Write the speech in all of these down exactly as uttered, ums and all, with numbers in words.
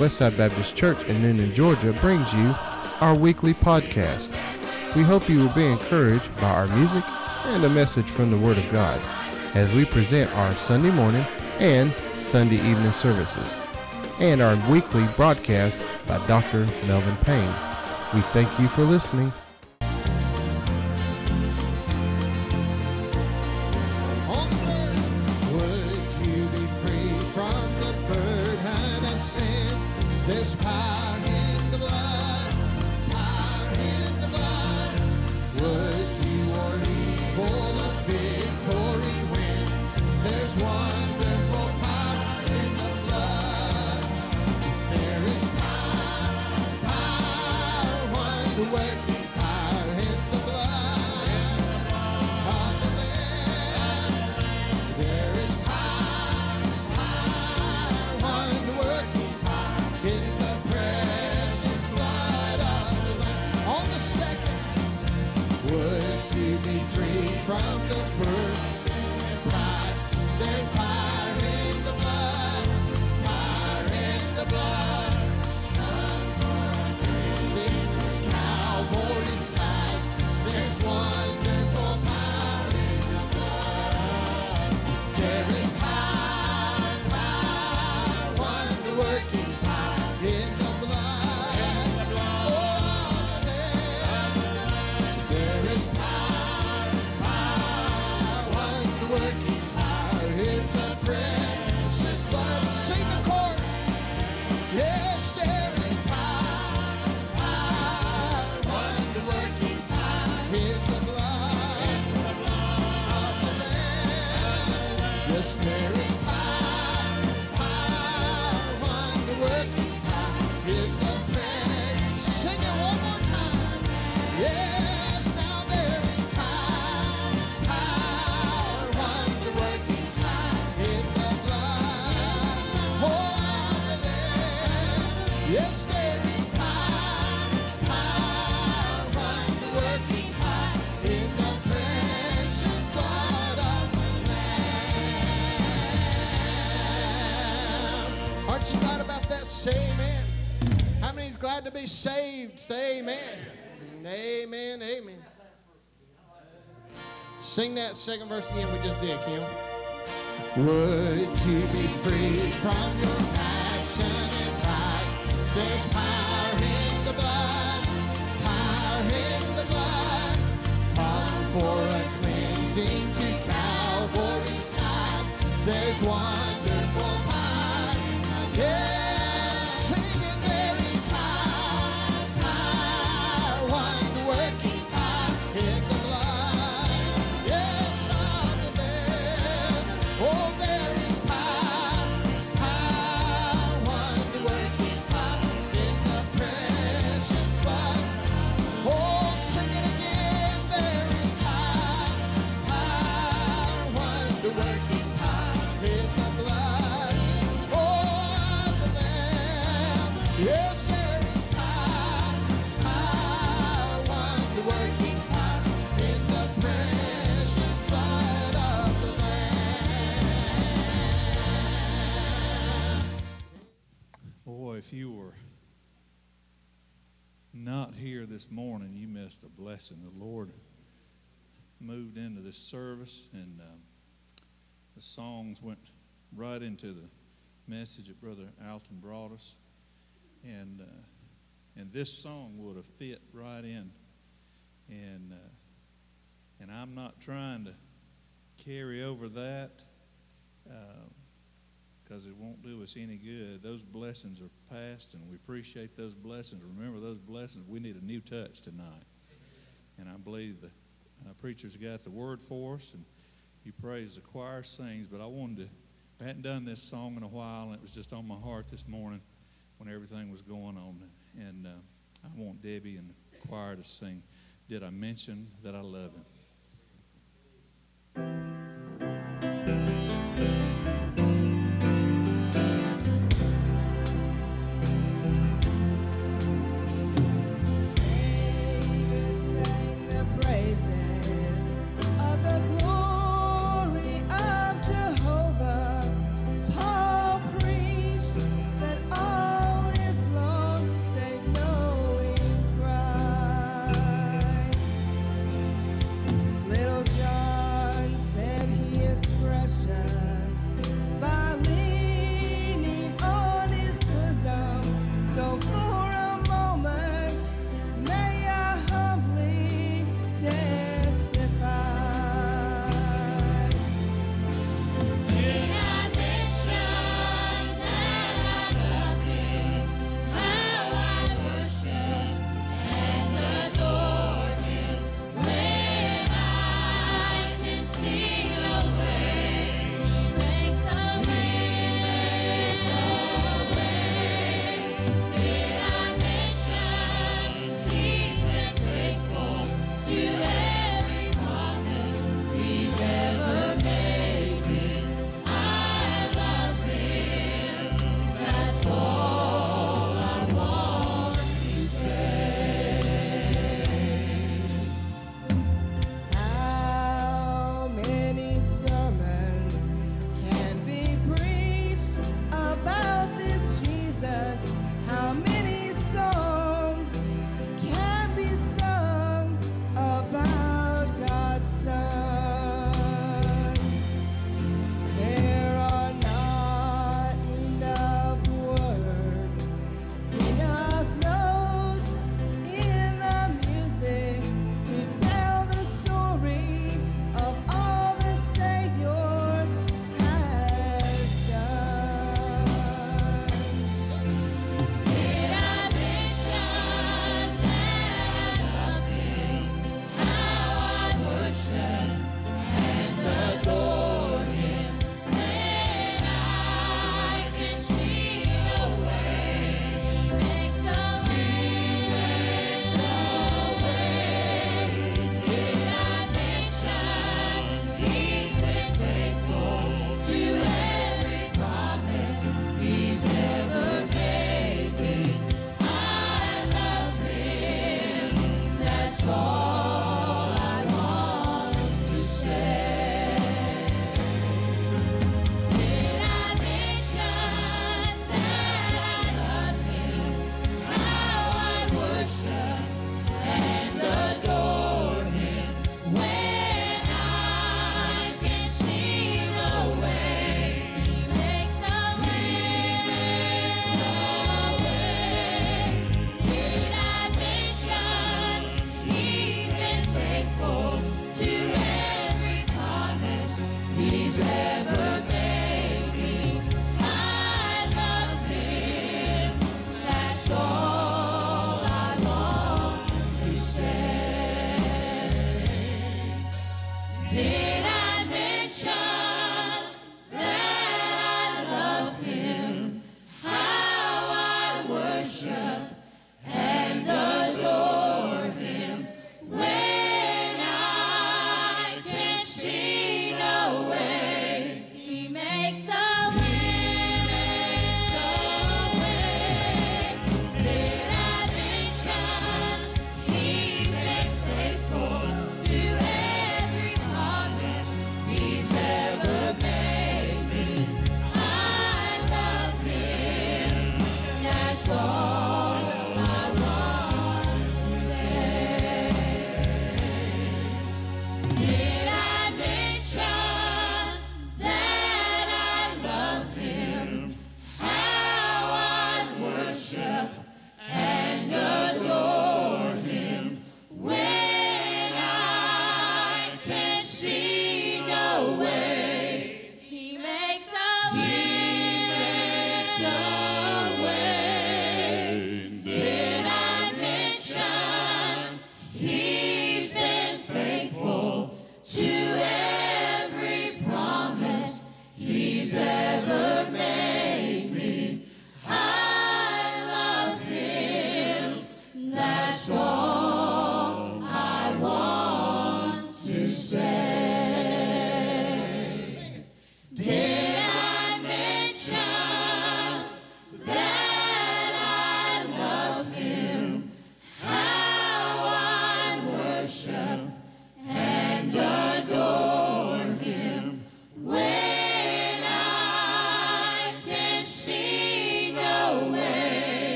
Westside Baptist Church in Noonan, Georgia brings you our weekly podcast. We hope you will be encouraged by our music and a message from the Word of God as we present our Sunday morning and Sunday evening services and our weekly broadcast by Doctor Melvin Payne. We thank you for listening. Saved, say amen. Amen, amen. Sing that second verse again we just did, Kim. Would you be freed from your passion and pride? There's power in the blood, power in the blood. Come for a cleansing to Calvary's side. There's wonderful power. Yeah. If you were not here this morning, you missed a blessing. The Lord moved into this service, and um, the songs went right into the message that Brother Alton brought us. And uh, and this song would have fit right in. And uh, and I'm not trying to carry over that. Uh, because it won't do us any good. Those blessings are past, and we appreciate those blessings. Remember those blessings. We need a new touch tonight. And I believe the uh, preacher's got the word for us, and you praise the choir sings. But I wanted to, I hadn't done this song in a while, and it was just on my heart this morning when everything was going on. And uh, I want Debbie and the choir to sing, Did I Mention That I Love Him? Jehovah, Paul preached that all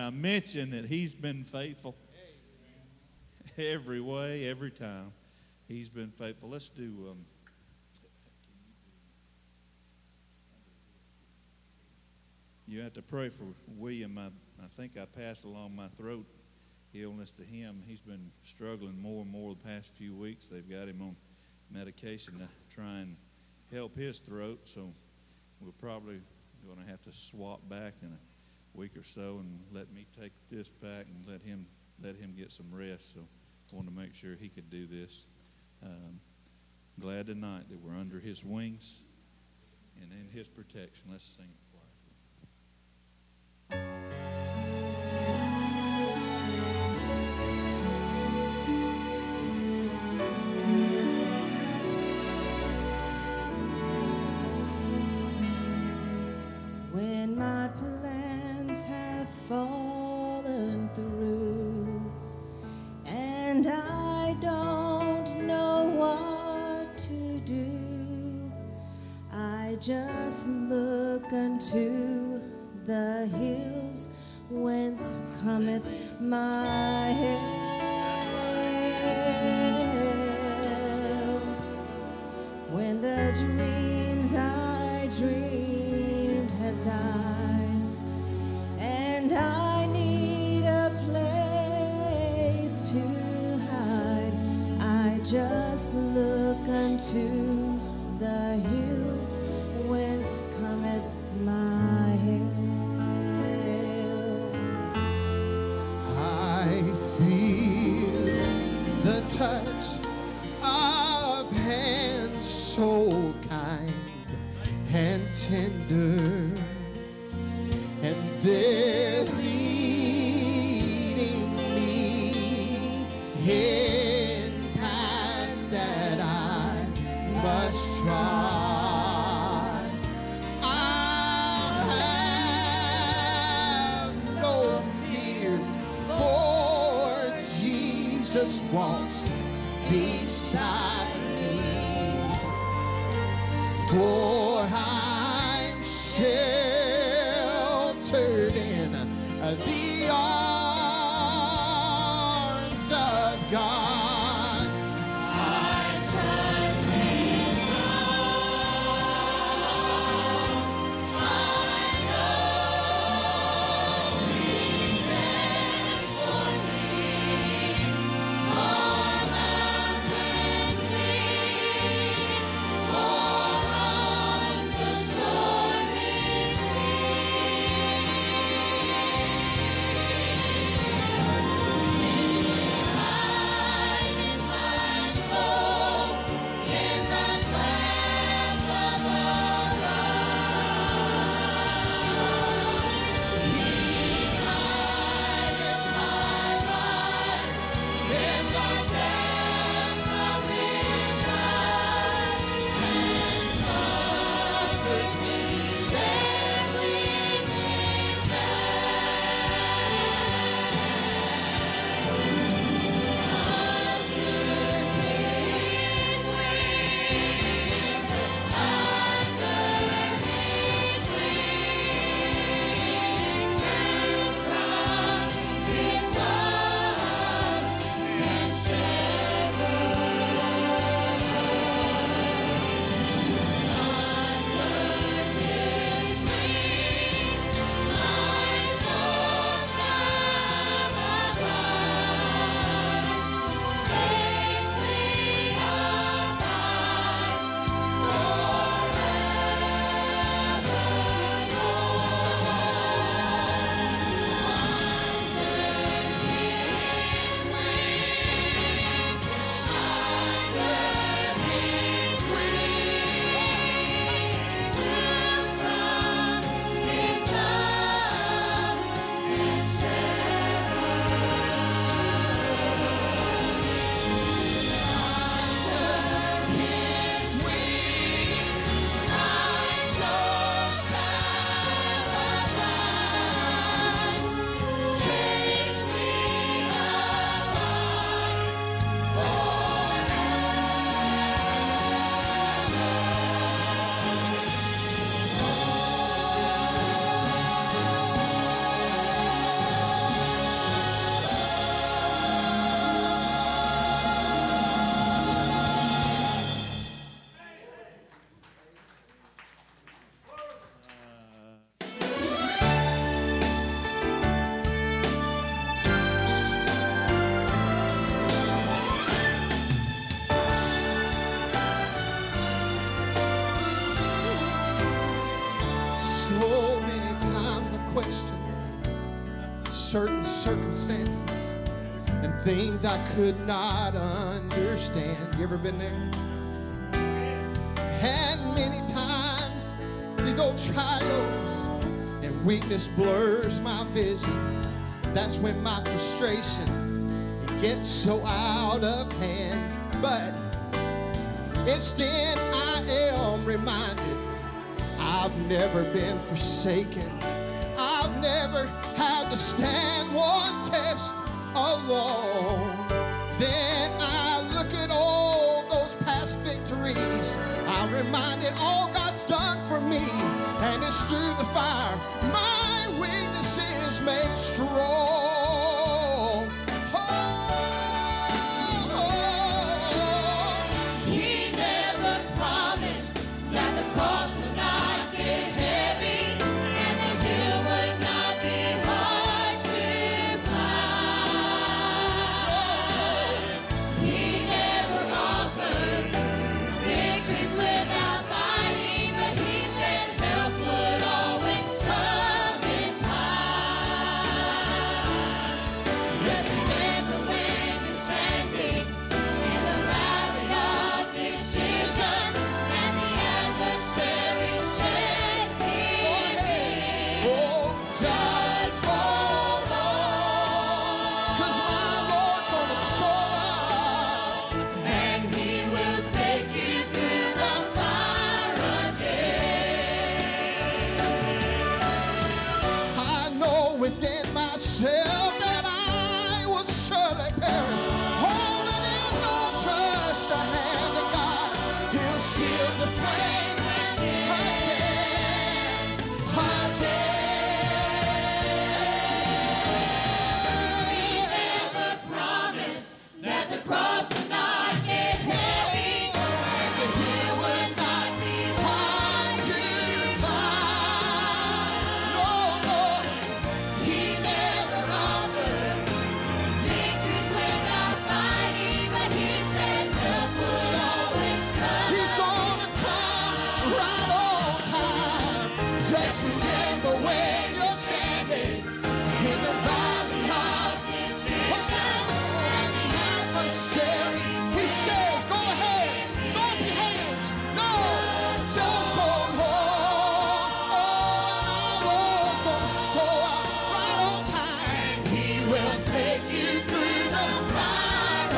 I mentioned that he's been faithful every way, every time. He's been faithful. Let's do... Um, you have to pray for William. I, I think I passed along my throat illness to him. He's been struggling more and more the past few weeks. They've got him on medication to try and help his throat, so we're probably going to have to swap back in a week or so and let me take this back and let him let him get some rest. So I wanted to make sure he could do this. Um, glad tonight that we're under his wings and in his protection. Let's sing it. When my plans have fallen through and I don't know what to do, I just look unto the hills whence cometh my help. When the dreams I dreamed have died and I need a place to hide, I just look unto the hills whence cometh my help. I feel the touch of hands so kind and tender, and they're leading me in paths that I must trod. I'll have no fear, for Jesus walks beside me. For I'm sheltered in the arms of God. I trust in God. I know He cares for me. For mountains lead, or on the stormy circumstances and things I could not understand. You ever been there? And many times these old trials and weakness blurs my vision. That's when my frustration, it gets so out of hand. But instead I am reminded I've never been forsaken. I've never had to stand one test alone. Then I look at all those past victories. I'm reminded all God's done for me, and it's through the fire my weakness is made strong. Oh, He never promised that the cross would not get heavy and the hill would not be hard to climb. He never offered victories without fighting, but he said help would always come in time. Just remember when you're standing in the valley of decision and the adversary shakes his oh, just hold on, 'cause my Lord's gonna show up. and he will take you through the fire again. I know within myself that I will surely perish. Oh, but in no trust the hand of God, he'll shield the flames again, He again. never promised that the cross would not get heavy and the hill would not be hard to climb. No, no, He never offered victories without fighting, but he said help would always come. he's gonna come right on time. Just remember when you're standing in the valley of decision and the adversary, he says, go ahead, throw up your hands. No, just hold on. Oh, and our Lord's gonna show up right on time. He will take you through the fire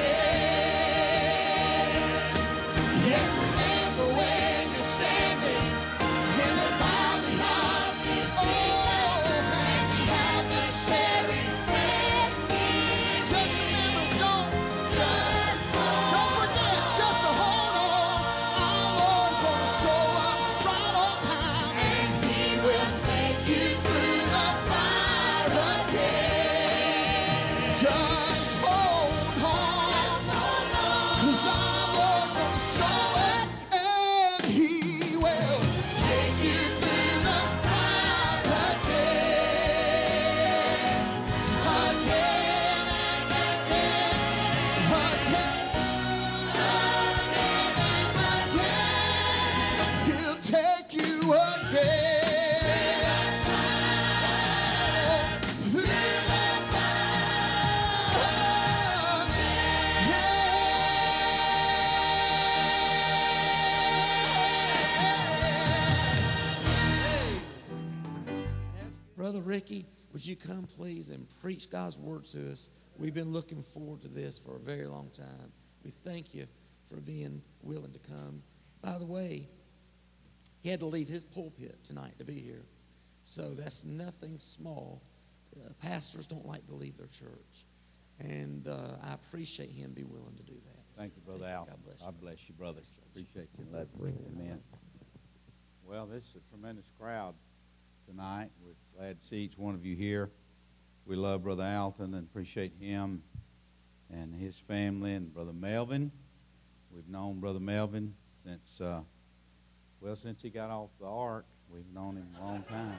again. Yes, remember when you're standing in the valley of decision and the adversary says, just remember, don't, Just don't forget just to hold on. Our Lord's gonna show up right on time, and he will take you through the fire again. Just hold on, 'cause our Lord's gonna show up, and he will take you through the fire again, again and again, again, he'll take you again through the Brother Ricky, would you come please and preach God's word to us? We've been looking forward to this for a very long time. We thank you for being willing to come. By the way, he had to leave his pulpit tonight to be here. So that's nothing small. Uh, pastors don't like to leave their church. And uh, I appreciate him being willing to do that. Thank you, Brother Thank you. Al. God bless you. God bless you, brother. Appreciate you. Love you. Amen. Well, this is a tremendous crowd tonight. We're glad to see each one of you here. We love Brother Alton and appreciate him and his family and Brother Melvin. We've known Brother Melvin since, uh, well, since he got off the ark. We've known him a long time.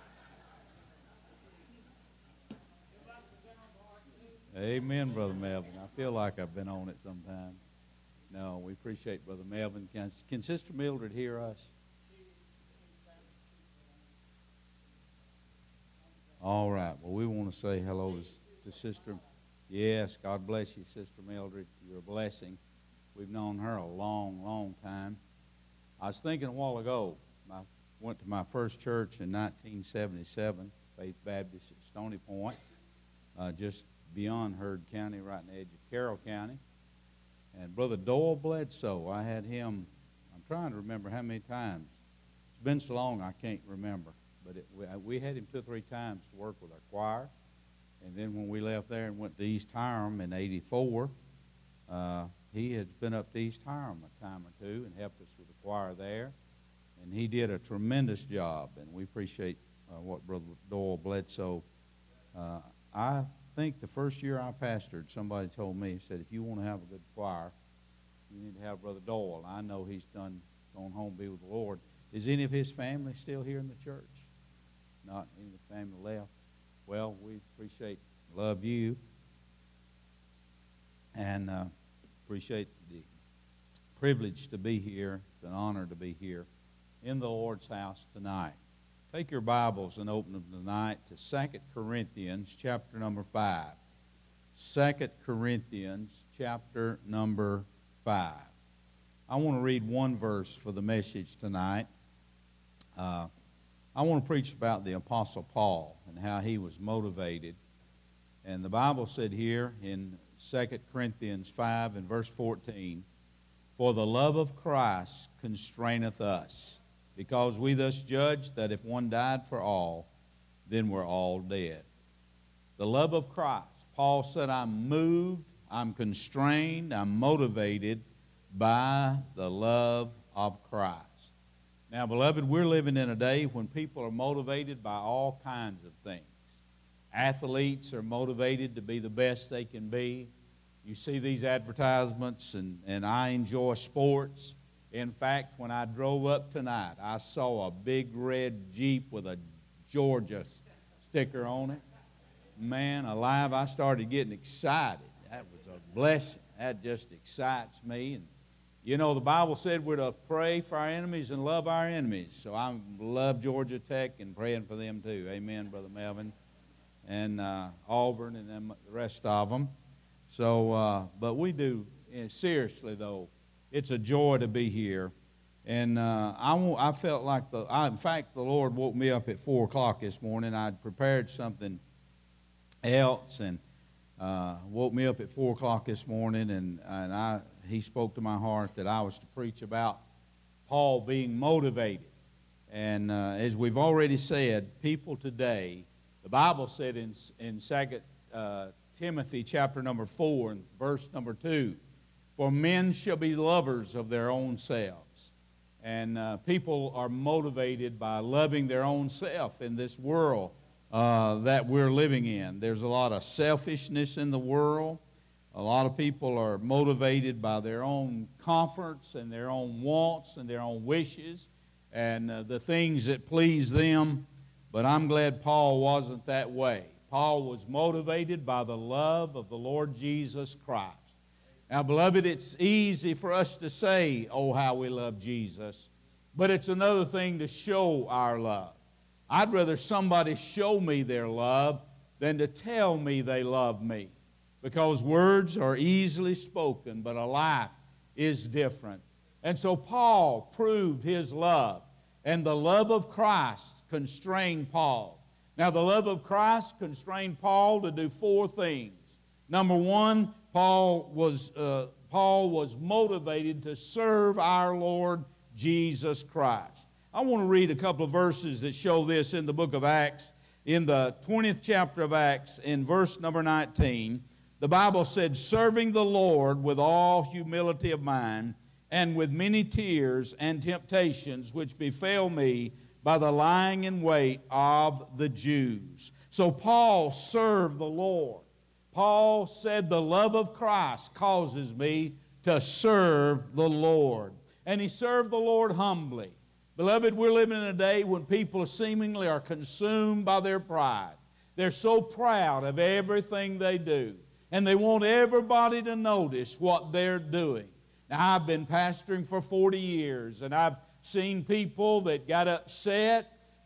Amen, Brother Melvin. I feel like I've been on it sometime. No, we appreciate Brother Melvin. Can, can Sister Mildred hear us? All right. Well, we want to say hello to, to Sister. Yes, God bless you, Sister Mildred. You're a blessing. We've known her a long, long time. I was thinking a while ago, I went to my first church in nineteen seventy-seven, Faith Baptist at Stony Point, uh, just beyond Heard County, right on the edge of Carroll County. And Brother Doyle Bledsoe, I had him, I'm trying to remember how many times. It's been so long I can't remember. But it, we, we had him two or three times to work with our choir. And then when we left there and went to East Hiram in eighty-four, uh, he has been up to East Hiram a time or two and helped us with the choir there. And he did a tremendous job, and we appreciate uh, what Brother Doyle Bledsoe. Uh, I think the first year I pastored, somebody told me, he said, if you want to have a good choir, you need to have Brother Doyle. I know he's done gone home to be with the Lord. Is any of his family still here in the church? Not any of the family left. Well, we appreciate, love you, and uh, appreciate the privilege to be here. It's an honor to be here in the Lord's house tonight. Take your Bibles and open them tonight to Second Corinthians chapter number five. Second Corinthians chapter number five. I want to read one verse for the message tonight. Uh, I want to preach about the Apostle Paul and how he was motivated. And the Bible said here in Second Corinthians five and verse fourteen, for the love of Christ constraineth us, because we thus judge that if one died for all, then we're all dead. The love of Christ. Paul said, I'm moved, I'm constrained, I'm motivated by the love of Christ. Now, beloved, we're living in a day when people are motivated by all kinds of things. Athletes are motivated to be the best they can be. You see these advertisements, and, and I enjoy sports. In fact, when I drove up tonight, I saw a big red Jeep with a Georgia sticker on it. Man alive, I started getting excited. That was a blessing. That just excites me. And you know, the Bible said we're to pray for our enemies and love our enemies. So I love Georgia Tech and praying for them too. Amen, Brother Melvin. And uh, Auburn and them, the rest of them. So, uh, but we do, seriously though, it's a joy to be here. And uh, I, I felt like, the. I, in fact, the Lord woke me up at four o'clock this morning. I'd prepared something else and uh, woke me up at four o'clock this morning, and, and I, he spoke to my heart that I was to preach about Paul being motivated. And uh, as we've already said, people today, the Bible said in, in Second uh, Timothy chapter number four and verse number two, for men shall be lovers of their own selves. And uh, people are motivated by loving their own self in this world uh, that we're living in. There's a lot of selfishness in the world. A lot of people are motivated by their own comforts and their own wants and their own wishes and uh, the things that please them. But I'm glad Paul wasn't that way. Paul was motivated by the love of the Lord Jesus Christ. Now, beloved, it's easy for us to say, oh, how we love Jesus, but it's another thing to show our love. I'd rather somebody show me their love than to tell me they love me, because words are easily spoken, but a life is different. And so Paul proved his love, and the love of Christ constrained Paul. Now, the love of Christ constrained Paul to do four things. Number one, Paul was, uh, Paul was motivated to serve our Lord Jesus Christ. I want to read a couple of verses that show this in the book of Acts. In the twentieth chapter of Acts, in verse number nineteen, the Bible said, serving the Lord with all humility of mind and with many tears and temptations which befell me by the lying in wait of the Jews. So Paul served the Lord. Paul said, the love of Christ causes me to serve the Lord. And he served the Lord humbly. Beloved, we're living in a day when people seemingly are consumed by their pride. They're so proud of everything they do, and they want everybody to notice what they're doing. Now, I've been pastoring for forty years, and I've seen people that got upset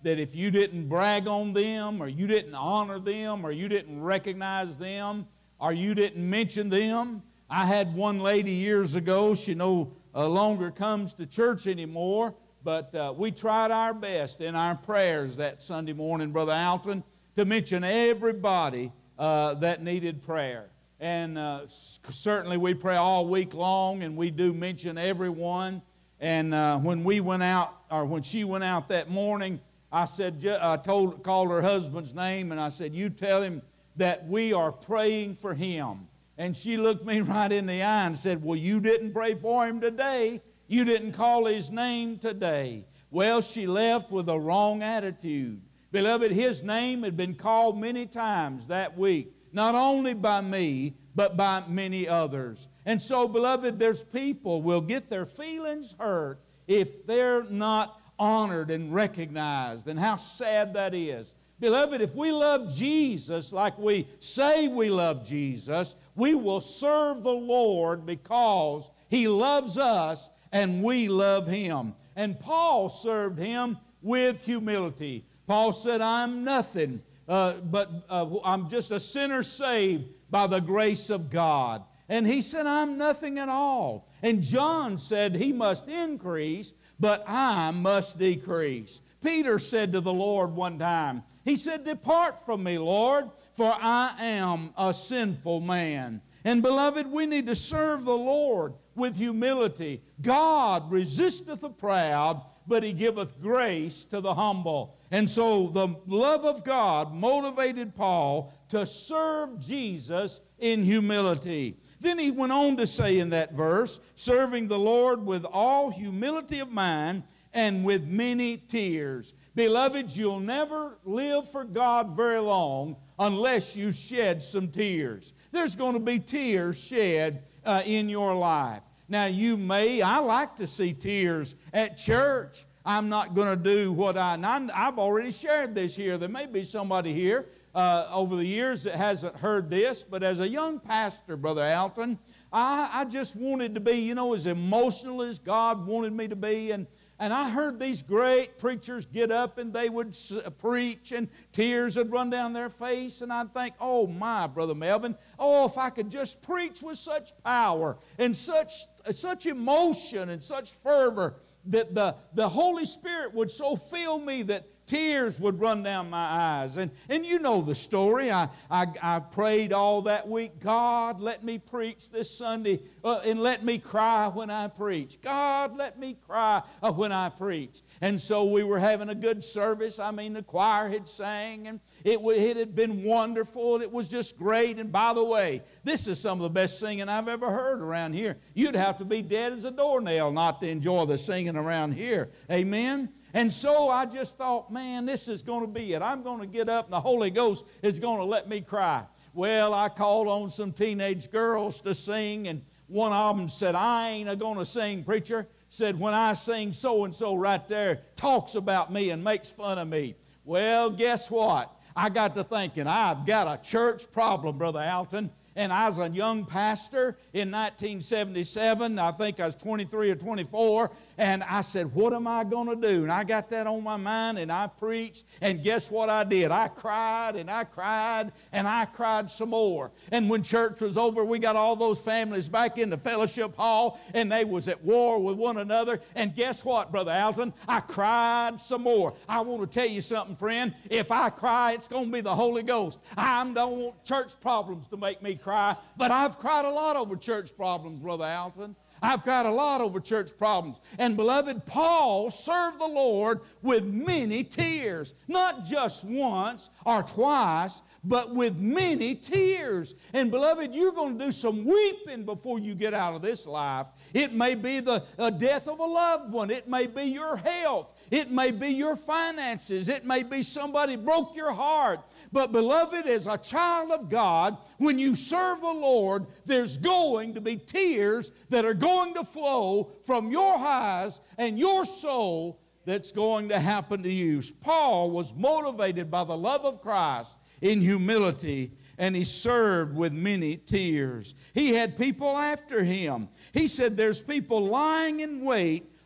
that if you didn't brag on them, or you didn't honor them, or you didn't recognize them, or you didn't mention them. I had one lady years ago, she no longer comes to church anymore, but uh, we tried our best in our prayers that Sunday morning, Brother Alton, to mention everybody uh, that needed prayer. And uh, certainly we pray all week long, and we do mention everyone. And uh, when we went out, or when she went out that morning, I said, I told, called her husband's name, and I said, you tell him that we are praying for him. And she looked me right in the eye and said, well, you didn't pray for him today. You didn't call his name today. Well, she left with a wrong attitude. Beloved, his name had been called many times that week, not only by me, but by many others. And so, beloved, there's people will get their feelings hurt if they're not honored and recognized. And how sad that is. Beloved, if we love Jesus like we say we love Jesus, we will serve the Lord because He loves us and we love Him. And Paul served Him with humility. Paul said, I'm nothing, uh, but uh, I'm just a sinner saved by the grace of God. And he said, I'm nothing at all. And John said, he must increase, but I must decrease. Peter said to the Lord one time, he said, depart from me, Lord, for I am a sinful man. And beloved, we need to serve the Lord with humility. God resisteth the proud, but He giveth grace to the humble. And so the love of God motivated Paul to serve Jesus in humility. Then he went on to say in that verse, serving the Lord with all humility of mind and with many tears. Beloved, you'll never live for God very long unless you shed some tears. There's going to be tears shed uh, in your life. Now you may, I like to see tears at church. I'm not going to do what I, and I'm, I've already shared this here. There may be somebody here uh, over the years that hasn't heard this, but as a young pastor, Brother Alton, I, I just wanted to be, you know, as emotional as God wanted me to be. And And I heard these great preachers get up and they would preach and tears would run down their face. And I'd think, oh my, Brother Melvin, oh, if I could just preach with such power and such, such emotion and such fervor that the, the Holy Spirit would so fill me that tears would run down my eyes. And, and you know the story. I, I, I prayed all that week, God, let me preach this Sunday uh, and let me cry when I preach. God, let me cry uh, when I preach. And so we were having a good service. I mean, the choir had sang, and it, it had been wonderful. It was just great. And by the way, this is some of the best singing I've ever heard around here. You'd have to be dead as a doornail not to enjoy the singing around here. Amen? And so I just thought, man, this is going to be it. I'm going to get up and the Holy Ghost is going to let me cry. Well, I called on some teenage girls to sing, and one of them said, I ain't going to sing, preacher. Said, when I sing so-and-so right there, talks about me and makes fun of me. Well, guess what? I got to thinking, I've got a church problem, Brother Alton. And I was a young pastor in nineteen seventy-seven. I think I was twenty-three or twenty-four. And I said, what am I going to do? And I got that on my mind, and I preached. And guess what I did? I cried, and I cried, and I cried some more. And when church was over, we got all those families back in the fellowship hall, and they was at war with one another. And guess what, Brother Alton? I cried some more. I want to tell you something, friend. If I cry, it's going to be the Holy Ghost. I don't want church problems to make me cry, but I've cried a lot over church problems, Brother Alton. I've cried a lot over church problems. And beloved, Paul served the Lord with many tears. Not just once or twice, but with many tears. And beloved, you're going to do some weeping before you get out of this life. It may be the uh, death of a loved one. It may be your health. It may be your finances. It may be somebody broke your heart. But beloved, as a child of God, when you serve the Lord, there's going to be tears that are going to flow from your eyes and your soul that's going to happen to you. Paul was motivated by the love of Christ in humility, and he served with many tears. He had people after him. He said there's people lying in wait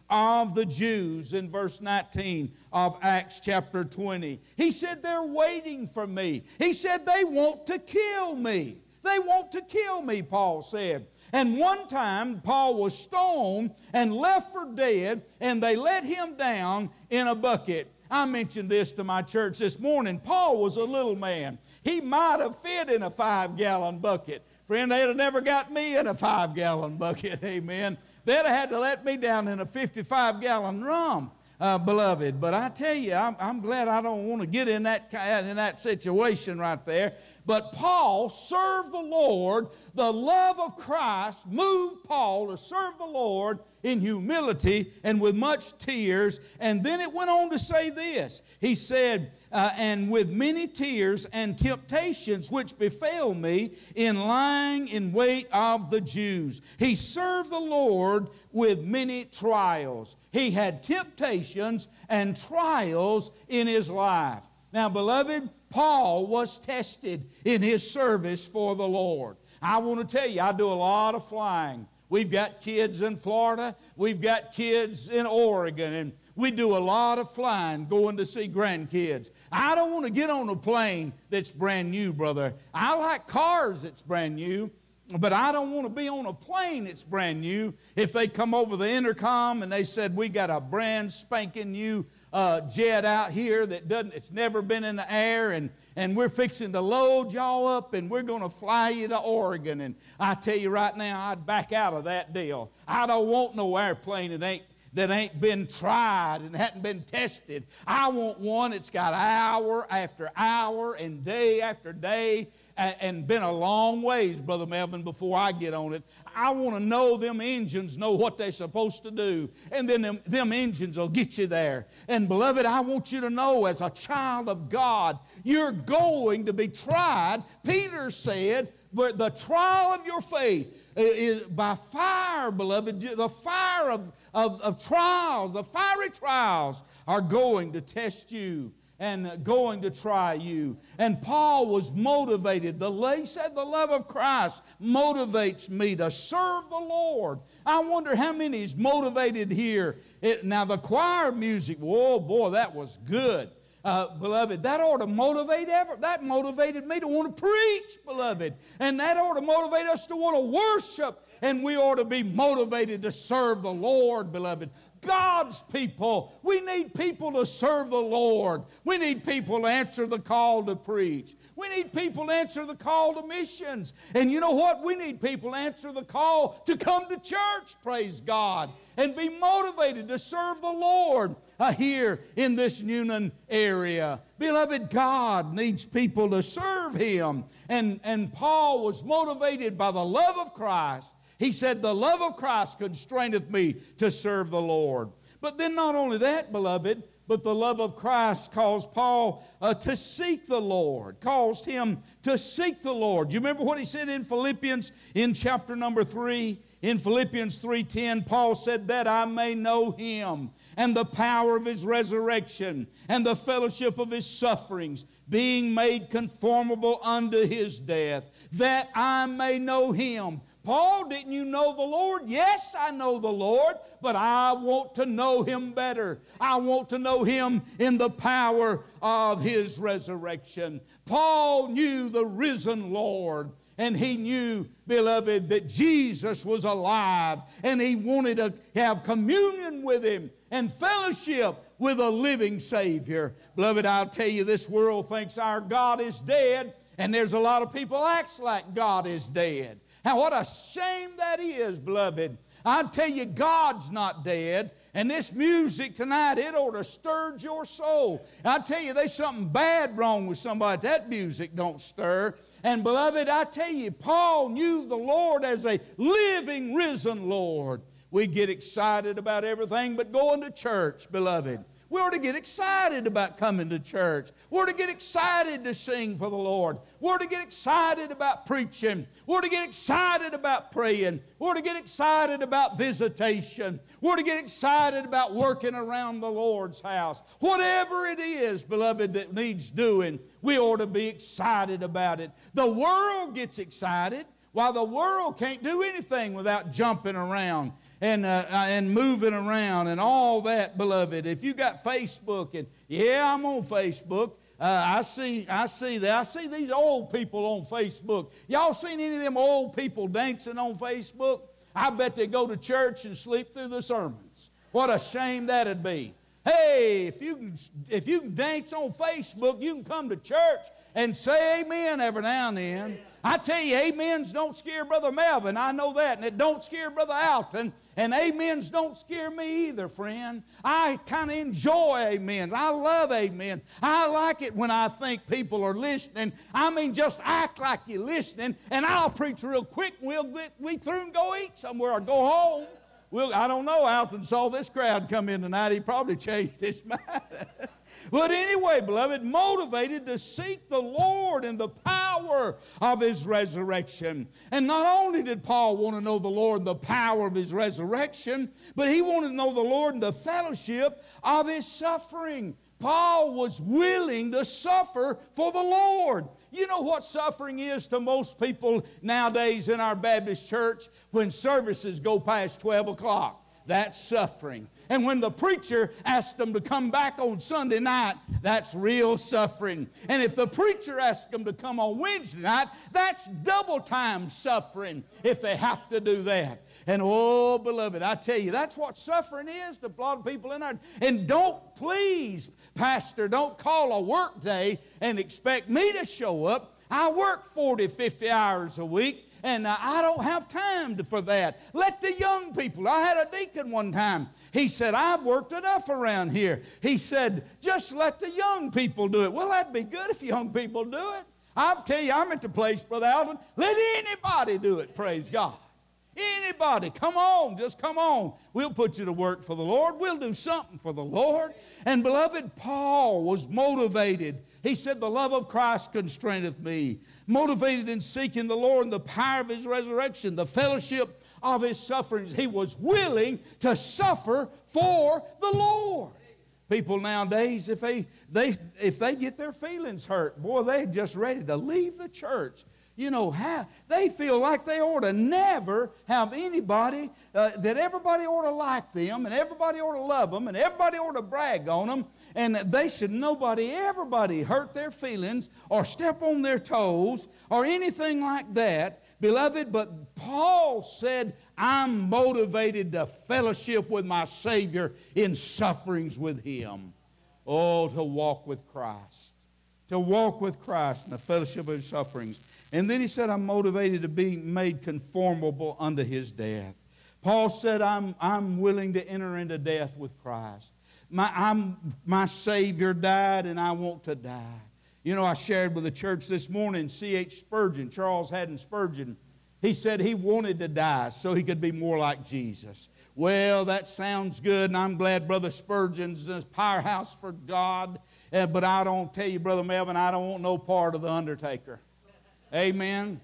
of the Jews in verse nineteen of Acts chapter twenty. He said, they're waiting for me. He said, they want to kill me. They want to kill me, Paul said. And one time, Paul was stoned and left for dead, and they let him down in a bucket. I mentioned this to my church this morning. Paul was a little man. He might have fit in a five-gallon bucket. Friend, they'd have never got me in a five-gallon bucket, amen. They'd have had to let me down in a fifty-five-gallon drum, uh, beloved. But I tell you, I'm, I'm glad I don't want to get in that, in that situation right there. But Paul served the Lord. The love of Christ moved Paul to serve the Lord in humility and with much tears. And then it went on to say this. He said, uh, and with many tears and temptations which befell me in lying in wait of the Jews. He served the Lord with many trials. He had temptations and trials in his life. Now, beloved, Paul was tested in his service for the Lord. I want to tell you, I do a lot of flying. We've got kids in Florida. We've got kids in Oregon. And we do a lot of flying, going to see grandkids. I don't want to get on a plane that's brand new, brother. I like cars that's brand new. But I don't want to be on a plane that's brand new. If they come over the intercom and they said, we got a brand spanking new uh, jet out here that doesn't, it's never been in the air, and, and we're fixing to load y'all up and we're going to fly you to Oregon. And I tell you right now, I'd back out of that deal. I don't want no airplane that ain't that ain't been tried and hadn't been tested. I want one that's got hour after hour and day after day and been a long ways, Brother Melvin, before I get on it. I want to know them engines know what they're supposed to do. And then them, them engines will get you there. And beloved, I want you to know as a child of God, you're going to be tried. Peter said, but the trial of your faith is by fire, beloved. The fire of, of, of trials, the fiery trials are going to test you and going to try you. And Paul was motivated. The, he said, the love of Christ motivates me to serve the Lord. I wonder how many is motivated here. It, now, the choir music, whoa, boy, that was good. Uh, beloved, that ought to motivate ever. That motivated me to want to preach, beloved. And that ought to motivate us to want to worship. And we ought to be motivated to serve the Lord, beloved. God's people. We need people to serve the Lord. We need people to answer the call to preach. We need people to answer the call to missions. And you know what? We need people to answer the call to come to church, praise God, and be motivated to serve the Lord uh, here in this Newnan area. Beloved, God needs people to serve Him. And, and Paul was motivated by the love of Christ. He said, the love of Christ constraineth me to serve the Lord. But then not only that, beloved, but the love of Christ caused Paul uh, to seek the Lord, caused him to seek the Lord. You remember what he said in Philippians in chapter number three? In Philippians three ten, Paul said, that I may know Him and the power of His resurrection and the fellowship of His sufferings, being made conformable unto His death, that I may know Him. Paul, didn't you know the Lord? Yes, I know the Lord, but I want to know Him better. I want to know Him in the power of His resurrection. Paul knew the risen Lord, and he knew, beloved, that Jesus was alive, and he wanted to have communion with Him and fellowship with a living Savior. Beloved, I'll tell you, this world thinks our God is dead, and there's a lot of people acts like God is dead. Now, what a shame that is, beloved. I tell you, God's not dead. And this music tonight, it ought to stir your soul. I tell you, there's something bad wrong with somebody. That music don't stir. And beloved, I tell you, Paul knew the Lord as a living, risen Lord. We get excited about everything but going to church, beloved. We ought to get excited about coming to church. We ought to get excited to sing for the Lord. We ought to get excited about preaching. We ought to get excited about praying. We ought to get excited about visitation. We ought to get excited about working around the Lord's house. Whatever it is, beloved, that needs doing, we ought to be excited about it. The world gets excited. While the world can't do anything without jumping around. and, uh, and moving around and all that, beloved. If you got Facebook, and yeah, I'm on Facebook. Uh, I see, I see that. I see these old people on Facebook. Y'all seen any of them old people dancing on Facebook? I bet they go to church and sleep through the sermons. What a shame that'd be. Hey, if you can, if you can dance on Facebook, you can come to church and say amen every now and then. I tell you, amens don't scare Brother Melvin. I know that. And it don't scare Brother Alton. And amens don't scare me either, friend. I kind of enjoy amens. I love amens. I like it when I think people are listening. I mean, just act like you're listening, and I'll preach real quick, and we'll get we through and go eat somewhere or go home. Well, I don't know. Alton saw this crowd come in tonight. He probably changed his mind. But anyway, beloved, motivated to seek the Lord in the power of His resurrection. And not only did Paul want to know the Lord and the power of His resurrection, but he wanted to know the Lord and the fellowship of His suffering. Paul was willing to suffer for the Lord. You know what suffering is to most people nowadays in our Baptist church? When services go past twelve o'clock. That's suffering. And when the preacher asks them to come back on Sunday night, that's real suffering. And if the preacher asks them to come on Wednesday night, that's double time suffering if they have to do that. And oh, beloved, I tell you, that's what suffering is to a lot of people in our... And don't, please, Pastor, don't call a work day and expect me to show up. I work forty, fifty hours a week. And uh, I don't have time to, for that. Let the young people. I had a deacon one time. He said, I've worked enough around here. He said, just let the young people do it. Well, that'd be good if young people do it. I'll tell you, I'm at the place, Brother Alton, let anybody do it, praise God. Anybody, come on, just come on. We'll put you to work for the Lord. We'll do something for the Lord. And beloved, Paul was motivated. He said, the love of Christ constraineth me. Motivated in seeking the Lord and the power of His resurrection, the fellowship of His sufferings. He was willing to suffer for the Lord. People nowadays, if they, they, if they get their feelings hurt, boy, they're just ready to leave the church. You know, how, they feel like they ought to never have anybody, uh, that everybody ought to like them, and everybody ought to love them, and everybody ought to brag on them, and that they should nobody, everybody hurt their feelings or step on their toes or anything like that. Beloved, but Paul said, I'm motivated to fellowship with my Savior in sufferings with Him. Oh, to walk with Christ. To walk with Christ in the fellowship of His sufferings. And then he said, I'm motivated to be made conformable unto His death. Paul said, I'm, I'm willing to enter into death with Christ. My, I'm, my Savior died, and I want to die. You know, I shared with the church this morning, C H Spurgeon, Charles Haddon Spurgeon. He said he wanted to die so he could be more like Jesus. Well, that sounds good, and I'm glad Brother Spurgeon's a powerhouse for God. Uh, but I don't tell you, Brother Melvin, I don't want no part of the undertaker. Amen.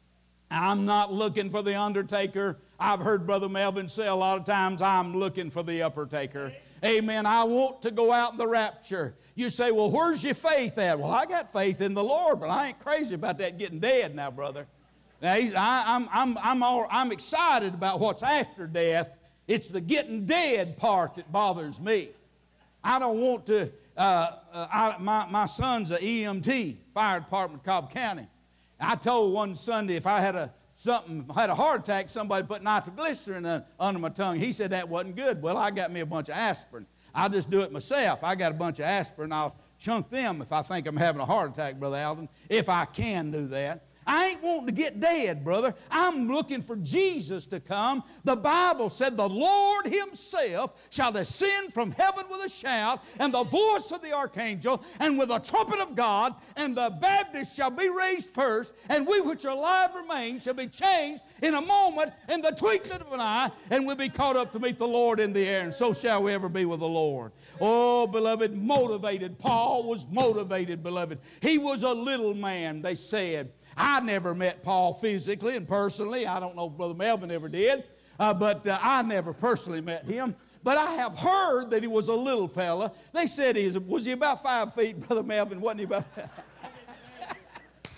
I'm not looking for the undertaker. I've heard Brother Melvin say a lot of times, I'm looking for the uppertaker. Amen. I want to go out in the rapture. You say, well, where's your faith at? Well, I got faith in the Lord, but I ain't crazy about that getting dead now, brother. Now, he's, I, I'm, I'm, I'm, all, I'm excited about what's after death. It's the getting dead part that bothers me. I don't want to, uh, uh, I, my, my son's an E M T, Fire Department of Cobb County. I told one Sunday if I had a something had a heart attack, somebody put nitroglycerin uh, under my tongue. He said that wasn't good. Well, I got me a bunch of aspirin. I'll just do it myself. I got a bunch of aspirin. I'll chunk them if I think I'm having a heart attack, Brother Alton, if I can do that. I ain't wanting to get dead, brother. I'm looking for Jesus to come. The Bible said the Lord Himself shall descend from heaven with a shout, and the voice of the archangel, and with a trumpet of God, and the Baptists shall be raised first, and we which are alive remain shall be changed in a moment, in the twinkling of an eye, and we'll be caught up to meet the Lord in the air, and so shall we ever be with the Lord. Oh, beloved, motivated. Paul was motivated, beloved. He was a little man, they said. I never met Paul physically and personally. I don't know if Brother Melvin ever did, uh, but uh, I never personally met him. But I have heard that he was a little fella. They said he was, was he about five feet, Brother Melvin? Wasn't he about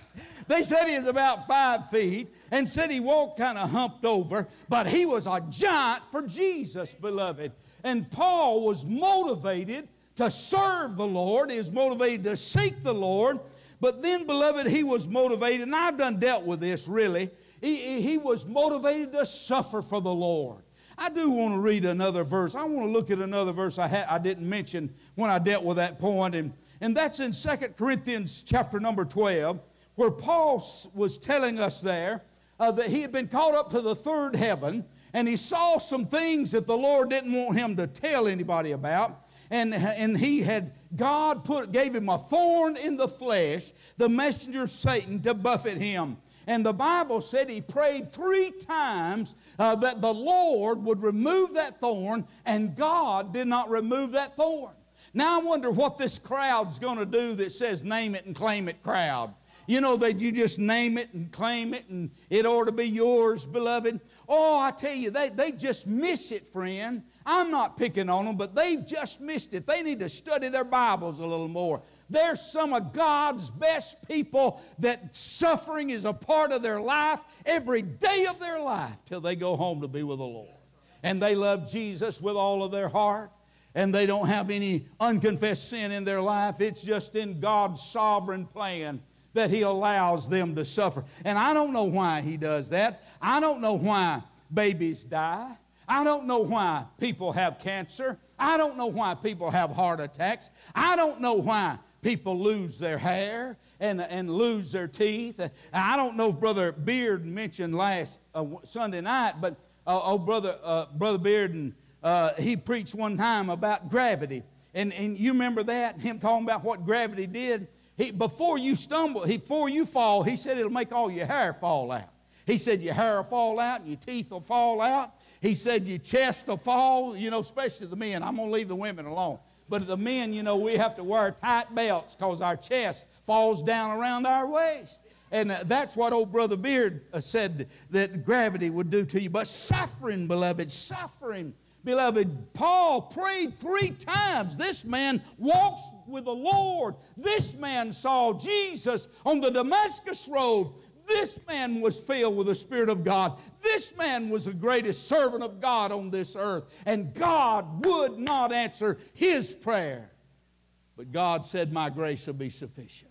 They said he was about five feet and said he walked kind of humped over, but he was a giant for Jesus, beloved. And Paul was motivated to serve the Lord. He was motivated to seek the Lord. But then, beloved, he was motivated, and I've done dealt with this really. He, he was motivated to suffer for the Lord. I do want to read another verse. I want to look at another verse I, had, I didn't mention when I dealt with that point, and, and that's in Second Corinthians chapter number twelve, where Paul was telling us there uh, that he had been caught up to the third heaven, and he saw some things that the Lord didn't want him to tell anybody about. And, and he had, God put, gave him a thorn in the flesh, the messenger of Satan, to buffet him. And the Bible said he prayed three times uh, that the Lord would remove that thorn, and God did not remove that thorn. Now I wonder what this crowd's going to do that says name it and claim it crowd. You know that you just name it and claim it and it ought to be yours, beloved. Oh, I tell you, they, they just miss it, friend. I'm not picking on them, but they've just missed it. They need to study their Bibles a little more. There's some of God's best people that suffering is a part of their life every day of their life till they go home to be with the Lord. And they love Jesus with all of their heart, and they don't have any unconfessed sin in their life. It's just in God's sovereign plan that He allows them to suffer. And I don't know why He does that. I don't know why babies die. I don't know why people have cancer. I don't know why people have heart attacks. I don't know why people lose their hair and, and lose their teeth. And I don't know if Brother Beard mentioned last uh, Sunday night, but uh, oh, Brother, uh, Brother Beard, uh, he preached one time about gravity. And, and you remember that, him talking about what gravity did? He, before you stumble, he, before you fall, he said it'll make all your hair fall out. He said your hair will fall out and your teeth will fall out. He said your chest will fall, you know, especially the men. I'm going to leave the women alone. But the men, you know, we have to wear tight belts because our chest falls down around our waist. And uh, that's what old Brother Beard uh, said that gravity would do to you. But suffering, beloved, suffering. Beloved, Paul prayed three times. This man walks with the Lord. This man saw Jesus on the Damascus road. This man was filled with the Spirit of God. This man was the greatest servant of God on this earth. And God would not answer his prayer. But God said, my grace will be sufficient.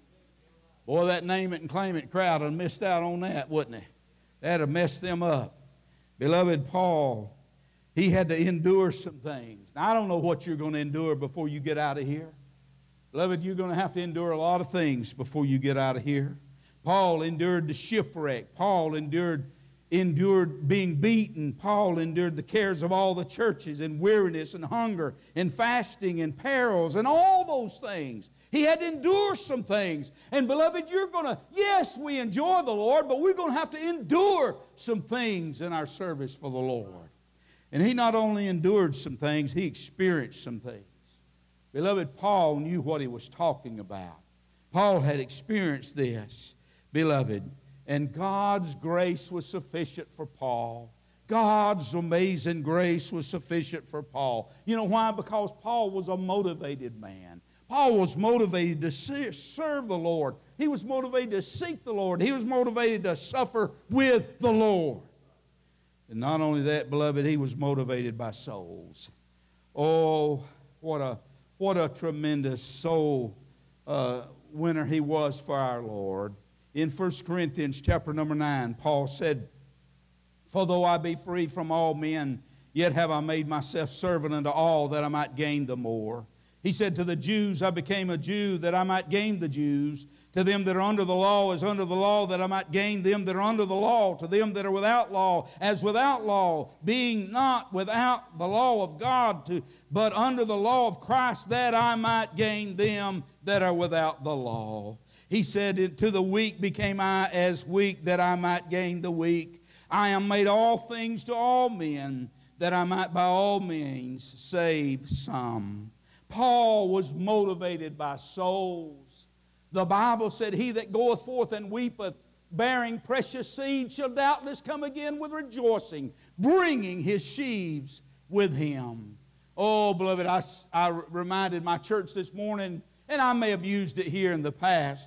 Boy, that name it and claim it crowd would have missed out on that, wouldn't they? That would have messed them up. Beloved, Paul, he had to endure some things. Now, I don't know what you're going to endure before you get out of here. Beloved, you're going to have to endure a lot of things before you get out of here. Paul endured the shipwreck. Paul endured, endured being beaten. Paul endured the cares of all the churches and weariness and hunger and fasting and perils and all those things. He had to endure some things. And beloved, you're going to, yes, we enjoy the Lord, but we're going to have to endure some things in our service for the Lord. And he not only endured some things, he experienced some things. Beloved, Paul knew what he was talking about. Paul had experienced this. Beloved, and God's grace was sufficient for Paul. God's amazing grace was sufficient for Paul. You know why? Because Paul was a motivated man. Paul was motivated to serve the Lord. He was motivated to seek the Lord. He was motivated to suffer with the Lord. And not only that, beloved, he was motivated by souls. Oh, what a, what a tremendous soul uh, winner he was for our Lord. In First Corinthians chapter number nine, Paul said, for though I be free from all men, yet have I made myself servant unto all that I might gain the more. He said, to the Jews I became a Jew that I might gain the Jews. To them that are under the law as under the law, that I might gain them that are under the law. To them that are without law as without law, being not without the law of God, to, but under the law of Christ, that I might gain them that are without the law. He said, to the weak became I as weak, that I might gain the weak. I am made all things to all men, that I might by all means save some. Paul was motivated by souls. The Bible said, he that goeth forth and weepeth, bearing precious seed, shall doubtless come again with rejoicing, bringing his sheaves with him. Oh, beloved, I, I reminded my church this morning, and I may have used it here in the past, but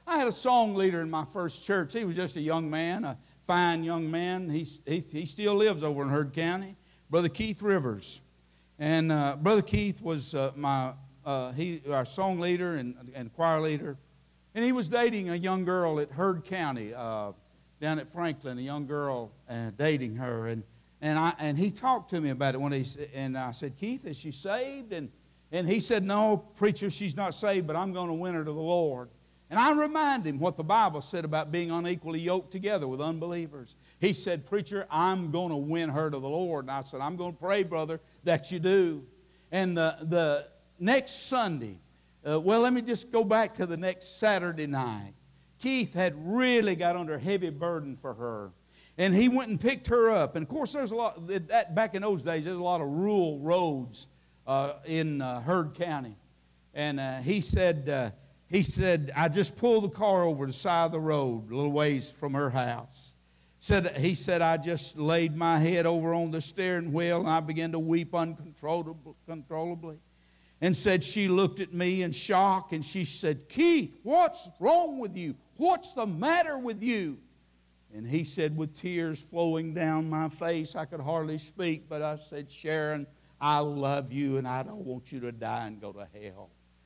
I had a song leader in my first church. He was just a young man, a fine young man. He, he, he still lives over in Heard County. Brother Keith Rivers. And uh, Brother Keith was uh, my uh, he our song leader and, and choir leader. And he was dating a young girl at Heard County, uh, down at Franklin, a young girl, uh, dating her. And and I and he talked to me about it one day. And I said, Keith, is she saved? And and he said, no, preacher, she's not saved, but I'm going to win her to the Lord. And I reminded him what the Bible said about being unequally yoked together with unbelievers. He said, preacher, I'm going to win her to the Lord. And I said, I'm going to pray, brother, that you do. And the, the next Sunday, uh, well, let me just go back to the next Saturday night. Keith had really got under a heavy burden for her. And he went and picked her up. And, of course, there's a lot, that, back in those days, there's a lot of rural roads uh, in uh, Heard County. And uh, he said... Uh, He said, I just pulled the car over the side of the road, a little ways from her house. Said, he said, I just laid my head over on the steering wheel and I began to weep uncontrollably. And said, she looked at me in shock and she said, Keith, what's wrong with you? What's the matter with you? And he said, with tears flowing down my face, I could hardly speak, but I said, Sharon, I love you and I don't want you to die and go to hell.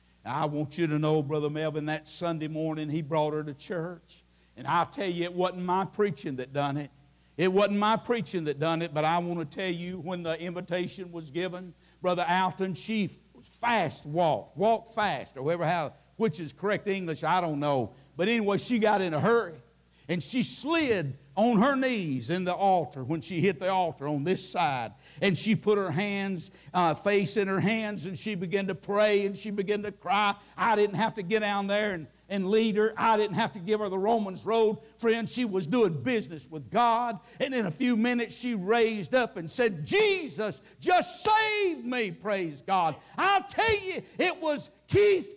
I want you to know, Brother Melvin, that Sunday morning he brought her to church. And I'll tell you, it wasn't my preaching that done it. It wasn't my preaching that done it, but I want to tell you when the invitation was given, Brother Alton, she fast walked, walked fast, or whoever how, which is correct English, I don't know. But anyway, she got in a hurry. And she slid on her knees in the altar when she hit the altar on this side. And she put her hands, uh, face in her hands, and she began to pray and she began to cry. I didn't have to get down there and, and lead her. I didn't have to give her the Romans road. Friend, she was doing business with God. And in a few minutes she raised up and said, Jesus, just save me, praise God. I'll tell you, it was Keith's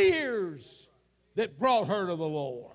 tears that brought her to the Lord.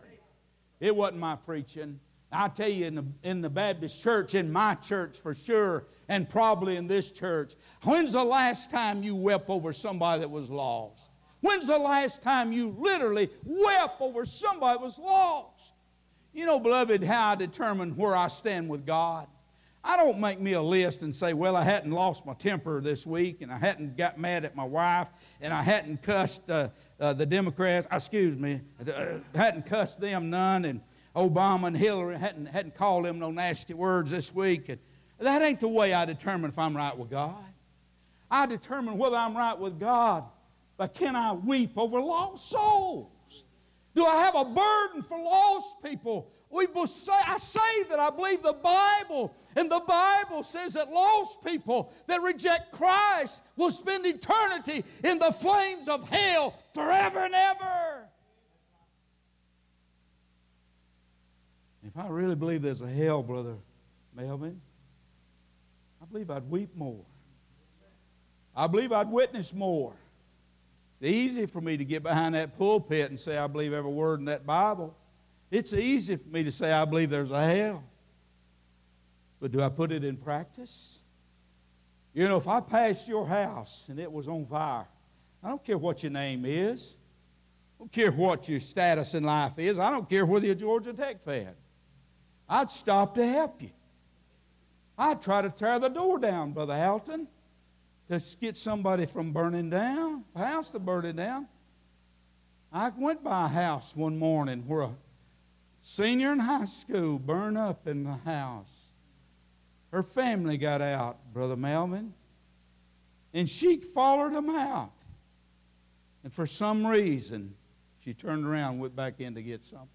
It wasn't my preaching. I tell you, in the, in the Baptist church, in my church for sure, and probably in this church, when's the last time you wept over somebody that was lost? When's the last time you literally wept over somebody that was lost? You know, beloved, how I determine where I stand with God. I don't make me a list and say, well, I hadn't lost my temper this week, and I hadn't got mad at my wife, and I hadn't cussed uh, uh, the Democrats, excuse me, uh, hadn't cussed them none, and Obama and Hillary hadn't, hadn't called them no nasty words this week. And that ain't the way I determine if I'm right with God. I determine whether I'm right with God by can I weep over lost souls? Do I have a burden for lost people? We say, I say that I believe the Bible, and the Bible says that lost people that reject Christ will spend eternity in the flames of hell forever and ever. If I really believe there's a hell, Brother Melvin, I believe I'd weep more. I believe I'd witness more. It's easy for me to get behind that pulpit and say I believe every word in that Bible. It's easy for me to say I believe there's a hell. But do I put it in practice? You know, if I passed your house and it was on fire, I don't care what your name is. I don't care what your status in life is. I don't care whether you're Georgia Tech fan. I'd stop to help you. I'd try to tear the door down, Brother Alton, to get somebody from burning down, a house to burning down. I went by a house one morning where a senior in high school burned up in the house. Her family got out, Brother Melvin, and she followed them out. And for some reason, she turned around and went back in to get something.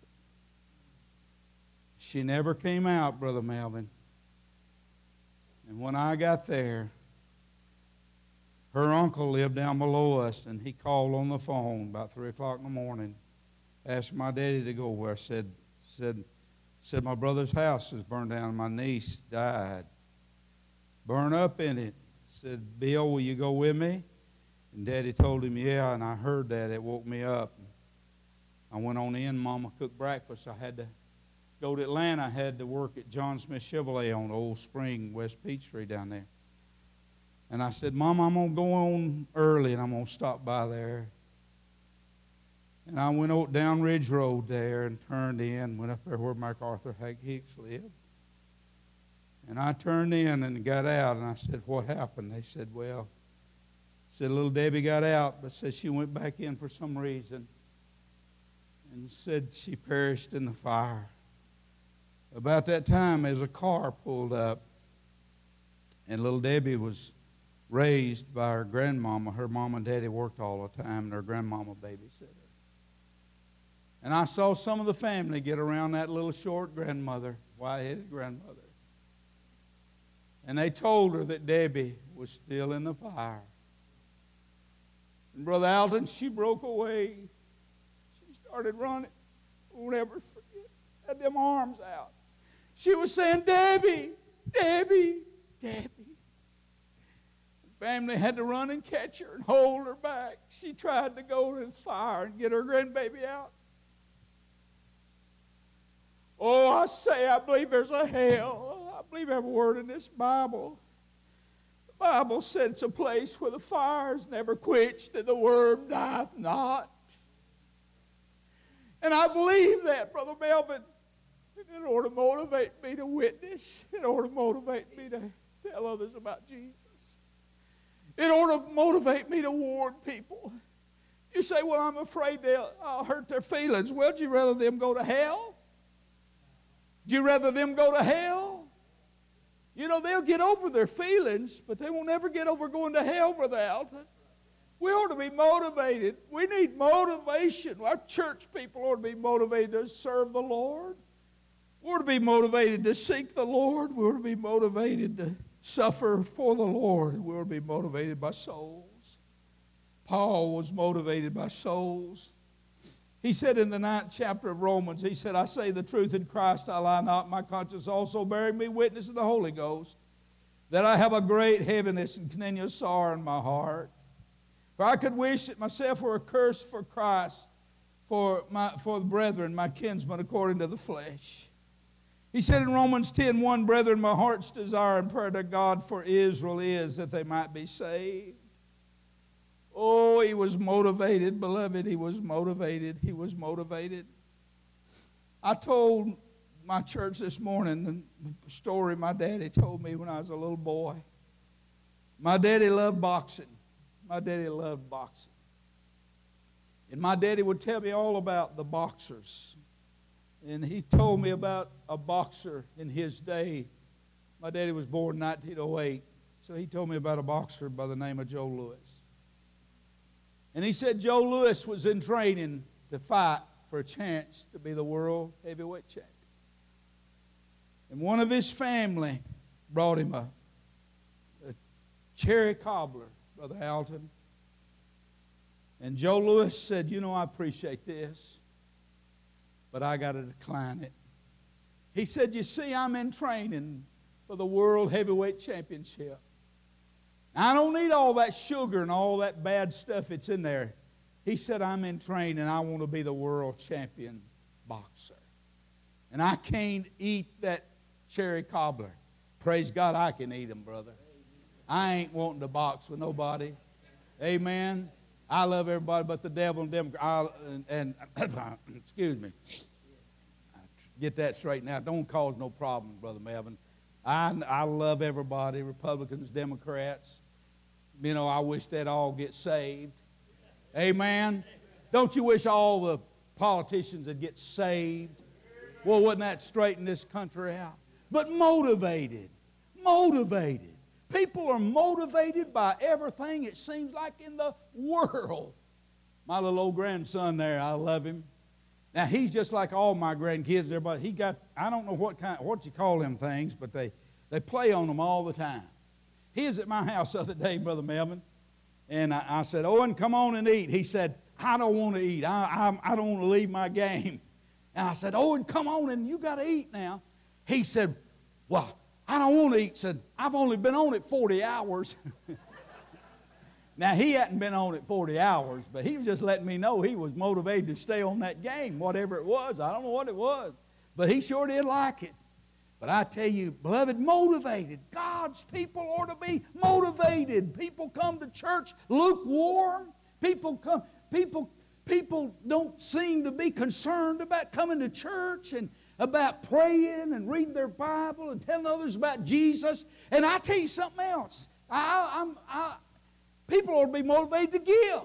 She never came out, Brother Melvin. And when I got there, her uncle lived down below us, and he called on the phone about three o'clock in the morning, asked my daddy to go where. I said, said, said my brother's house is burned down, and my niece died. Burned up in it. Said, Bill, will you go with me? And Daddy told him, yeah, and I heard that. It woke me up. I went on in. Mama cooked breakfast. I had to go to Atlanta. I had to work at John Smith Chevrolet on Old Spring, West Peachtree down there. And I said, Mama, I'm going to go on early, and I'm going to stop by there. And I went out down Ridge Road there and turned in, went up there where MacArthur Hicks lived. And I turned in and got out, and I said, what happened? They said, well, said little Debbie got out, but said she went back in for some reason and said she perished in the fire. About that time, as a car pulled up, and little Debbie was raised by her grandmama. Her mom and daddy worked all the time, and her grandmama babysat her. And I saw some of the family get around that little short grandmother, white-headed grandmother. And they told her that Debbie was still in the fire. And Brother Alton, she broke away. She started running. Won't ever forget. Had them arms out. She was saying, Debbie, Debbie, Debbie. The family had to run and catch her and hold her back. She tried to go to the fire and get her grandbaby out. Oh, I say, I believe there's a hell. I believe every word in this Bible. The Bible said it's a place where the fire is never quenched and the worm dieth not. And I believe that, Brother Melvin, in order to motivate me to witness, in order to motivate me to tell others about Jesus, in order to motivate me to warn people. You say, well, I'm afraid they'll, I'll hurt their feelings. Well, would you rather them go to hell? Would you rather them go to hell? You know, they'll get over their feelings, but they won't ever get over going to hell, Brother Alton. We ought to be motivated. We need motivation. Our church people ought to be motivated to serve the Lord. We ought to be motivated to seek the Lord. We ought to be motivated to suffer for the Lord. We ought to be motivated by souls. Paul was motivated by souls. He said in the ninth chapter of Romans, he said, I say the truth in Christ, I lie not. My conscience also bearing me witness in the Holy Ghost, that I have a great heaviness and continual sorrow in my heart. For I could wish that myself were accursed for Christ, for, my, for the brethren, my kinsmen, according to the flesh. He said in Romans ten one, brethren, my heart's desire and prayer to God for Israel is that they might be saved. Oh, he was motivated, beloved. He was motivated. He was motivated. I told my church this morning the story my daddy told me when I was a little boy. My daddy loved boxing. My daddy loved boxing. And my daddy would tell me all about the boxers. And he told me about a boxer in his day. My daddy was born in nineteen oh eight. So he told me about a boxer by the name of Joe Louis. And he said Joe Louis was in training to fight for a chance to be the world heavyweight champion. And one of his family brought him a, a cherry cobbler, Brother Alton. And Joe Louis said, you know, I appreciate this, but I got to decline it. He said, you see, I'm in training for the World Heavyweight Championship. I don't need all that sugar and all that bad stuff that's in there. He said, I'm in training and I want to be the world champion boxer. And I can't eat that cherry cobbler. Praise God, I can eat them, brother. I ain't wanting to box with nobody. Amen. I love everybody but the devil and them. I, and, and excuse me. Get that straightened out. Don't cause no problem, Brother Melvin. I, I love everybody, Republicans, Democrats. You know, I wish they'd all get saved. Amen. Don't you wish all the politicians would get saved? Well, wouldn't that straighten this country out? But motivated. Motivated. People are motivated by everything, it seems like, in the world. My little old grandson there, I love him. Now, he's just like all my grandkids and everybody. He got, I don't know what kind, what you call them things, but they, they play on them all the time. He was at my house the other day, Brother Melvin, and I, I said, Owen, come on and eat. He said, I don't want to eat. I, I, I don't want to leave my game. And I said, Owen, come on and you got to eat now. He said, well, I don't want to eat. Said, I've only been on it forty hours. Now, he hadn't been on it forty hours, but he was just letting me know he was motivated to stay on that game, whatever it was. I don't know what it was, but he sure did like it. But I tell you, beloved, motivated. God's people ought to be motivated. People come to church lukewarm. People come, people people don't seem to be concerned about coming to church and about praying and reading their Bible and telling others about Jesus. And I tell you something else. I, I'm, I, people ought to be motivated to give.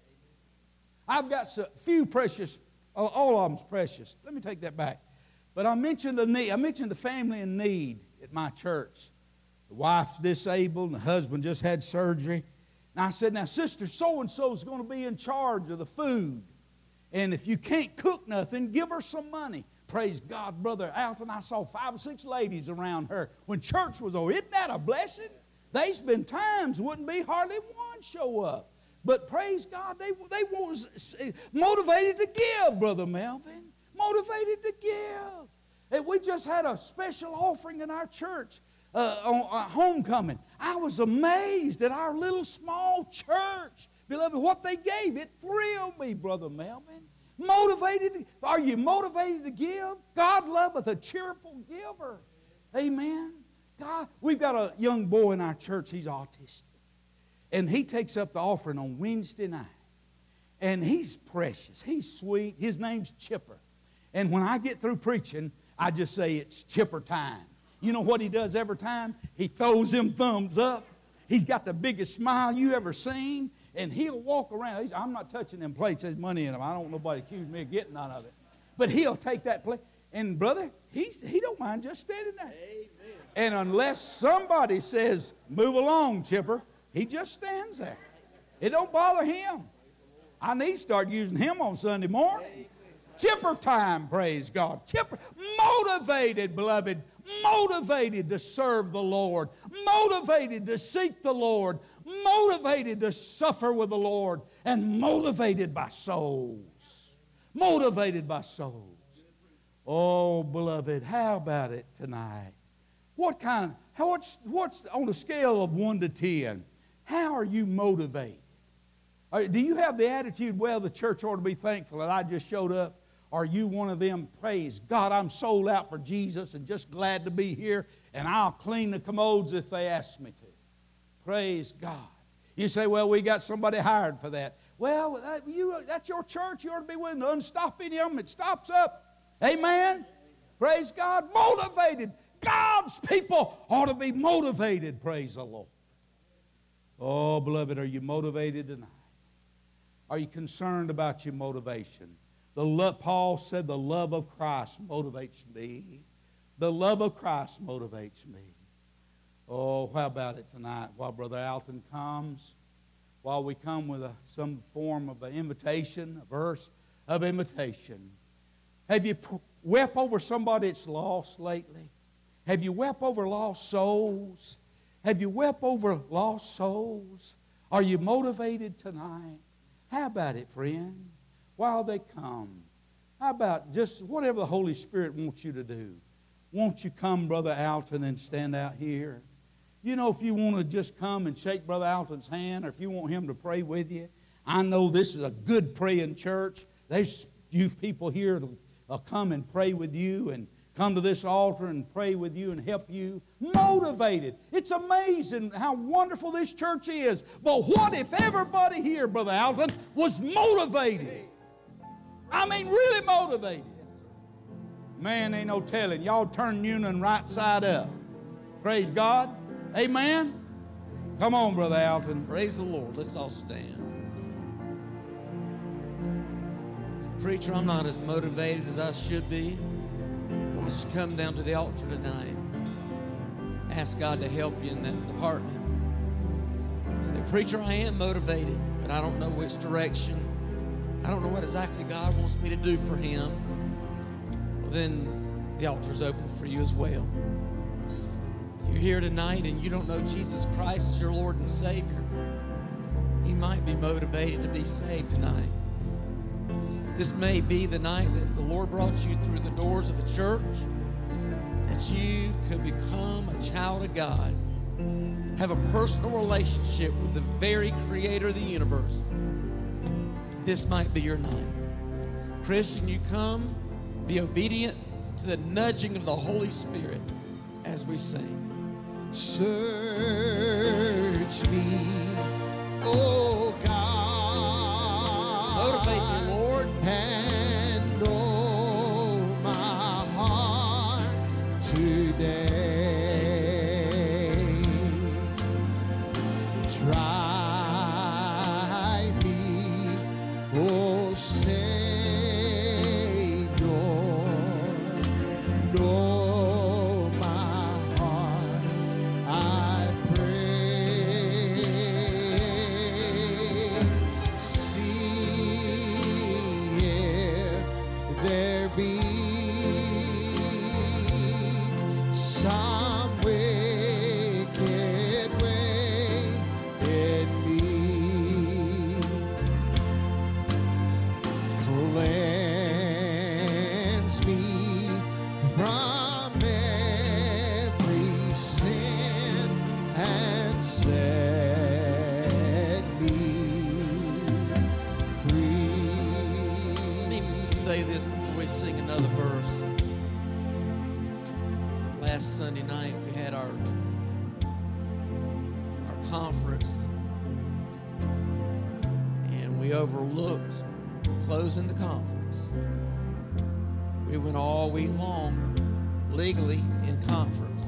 I've got a few precious, all of them's precious. Let me take that back. But I mentioned the need. I mentioned the family in need at my church. The wife's disabled and the husband just had surgery. And I said, now, Sister so-and-so is going to be in charge of the food. And if you can't cook nothing, give her some money. Praise God, Brother Alton. I saw five or six ladies around her when church was over. Isn't that a blessing? There's been times wouldn't be hardly one show up. But praise God, they, they was motivated to give, Brother Melvin. Motivated to give. And we just had a special offering in our church uh, on uh, homecoming. I was amazed at our little small church. Beloved, what they gave, it thrilled me, Brother Melvin. Motivated, are you motivated to give? God loveth a cheerful giver. Amen. God, we've got a young boy in our church, he's autistic. And he takes up the offering on Wednesday night. And he's precious, he's sweet, his name's Chipper. And when I get through preaching, I just say it's Chipper time. You know what he does every time? He throws them thumbs up. He's got the biggest smile you ever seen. And he'll walk around. He's, I'm not touching them plates. There's money in them. I don't want nobody to accuse me of getting none of it. But he'll take that plate. And, brother, he's, he don't mind just standing there. Amen. And unless somebody says, move along, Chipper, he just stands there. It don't bother him. I need to start using him on Sunday morning. Chipper time, praise God. Chipper, motivated, beloved, motivated to serve the Lord, motivated to seek the Lord, motivated to suffer with the Lord, and motivated by souls. Motivated by souls. Oh, beloved, how about it tonight? What kind, how, what's, what's on a scale of one to ten, how are you motivated? Do you have the attitude, well, the church ought to be thankful that I just showed up? Are you one of them, praise God, I'm sold out for Jesus and just glad to be here, and I'll clean the commodes if they ask me to? Praise God. You say, well, we got somebody hired for that. Well, that, you, that's your church. You ought to be willing to unstop any of them. It stops up. Amen? Praise God. Motivated. God's people ought to be motivated, praise the Lord. Oh, beloved, are you motivated tonight? Are you concerned about your motivation? The love, Paul said the love of Christ motivates me. The love of Christ motivates me. Oh, how about it tonight while Brother Alton comes? While we come with a, some form of an invitation, a verse of invitation. Have you wept over somebody that's lost lately? Have you wept over lost souls? Have you wept over lost souls? Are you motivated tonight? How about it, friend? While they come, how about just whatever the Holy Spirit wants you to do? Won't you come, Brother Alton, and stand out here? You know, if you want to just come and shake Brother Alton's hand, or if you want him to pray with you, I know this is a good praying church. There's you people here to uh, come and pray with you and come to this altar and pray with you and help you. Motivated. It's amazing how wonderful this church is. But what if everybody here, Brother Alton, was motivated? I mean, really motivated. Man, ain't no telling. Y'all turn Union right side up. Praise God. Amen. Come on, Brother Alton. Praise the Lord. Let's all stand. Preacher, I'm not as motivated as I should be. I want you to come down to the altar tonight. Ask God to help you in that department. Say, preacher, I am motivated, but I don't know which direction. I don't know what exactly God wants me to do for Him. Well, then the altar's open for you as well. If you're here tonight and you don't know Jesus Christ as your Lord and Savior, you might be motivated to be saved tonight. This may be the night that the Lord brought you through the doors of the church, that you could become a child of God, have a personal relationship with the very Creator of the universe. This might be your night. Christian, you come, be obedient to the nudging of the Holy Spirit as we sing. Search me, oh God. Motivate me, Lord. Try me, oh Savior, know my heart, I pray. See if there be some wicked way in me. Cleanse me from every sin and set me free. Let me say this before we sing another verse. Last Sunday night we had our our conference, and we overlooked closing the conference. We went all week long legally in conference.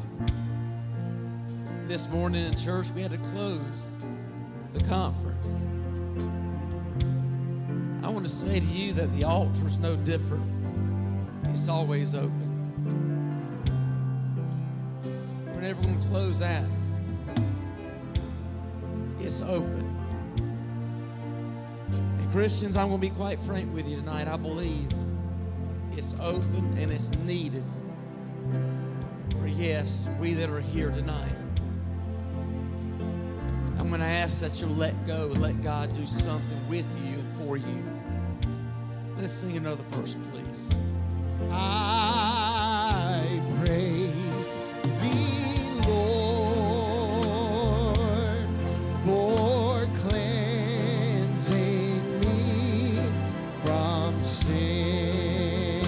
This morning in church we had to close the conference. I want to say to you that the altar is no different. It's always open. We're never going to close that. It's open. And Christians, I'm going to be quite frank with you tonight. I believe it's open and it's needed. For yes, we that are here tonight, I'm going to ask that you let go and let God do something with you and for you. Let's sing another verse, please. I praise thee, Lord, for cleansing me from sin.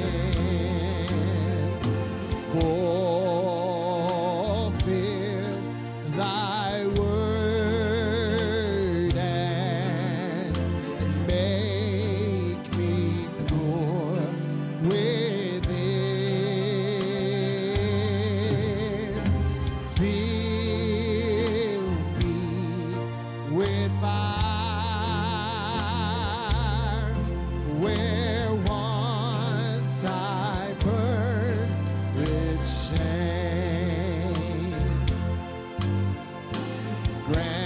Fulfill thy word and make me pure within. Fill me with fire where once I burned with shame. Grant